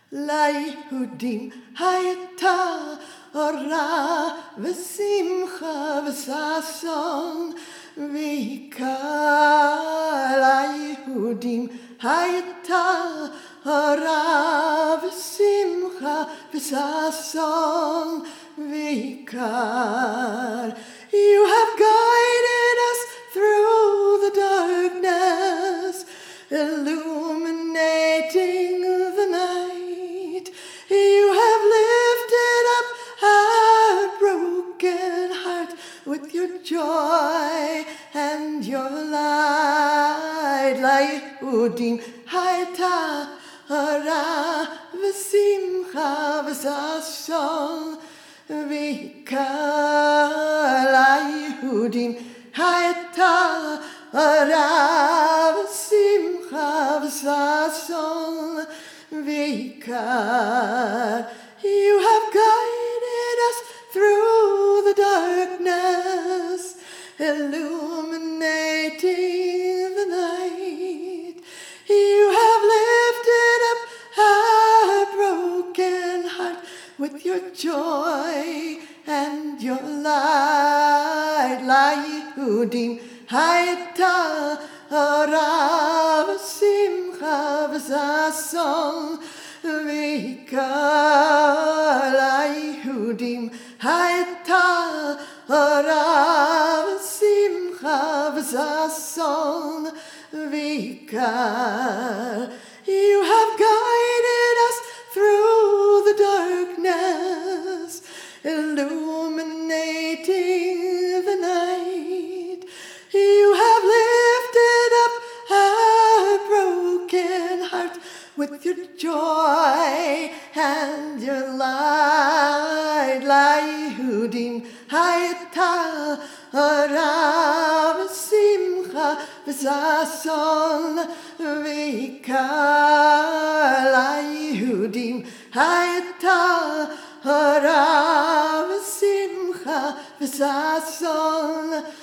ליהודים הייתה אורה ושמחה וששון ועיקר. ליהודים הייתה אורה ושמחה וששון ועיקר. You have guided us through the darkness, illuminating the night. You have lifted up our broken heart with your joy and your light. ליהודים הייתה אורה ושמחה וששון ועיקר. ליהודים הייתה אורה ושמחה וששון ועיקר. You have guided us through the darkness, illuminating the night. You have lifted up our broken heart with your joy and your light. ליהודים הייתה אורה ושמחה וששון ועיקר. ליהודים הייתה אורה ושמחה וששון ועיקר. You have guided us through the darkness, illuminating the night. You have lifted up our broken heart with your joy and your light. ליהודים הייתה אורה ושמחה וששון ועיקר. ליהודים הייתה אורה ושמחה וששון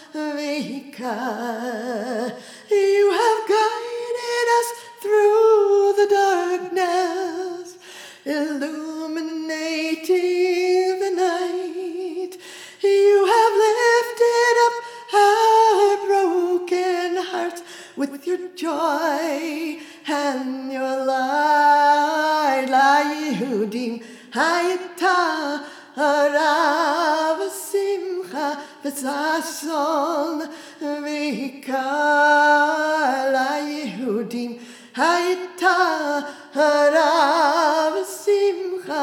ועיקר. You have guided us through the darkness, illuminating the night. You have lifted up our broken hearts with your joy and your light. ליהודים הייתה אורה ושמחה וששון ועיקר. ליהודים הייתה אורה ושמחה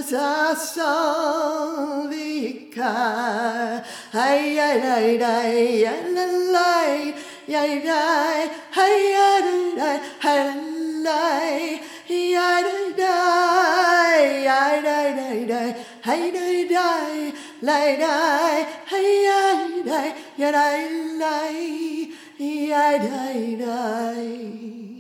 וששון ועיקר. היי היי היי היי היי היי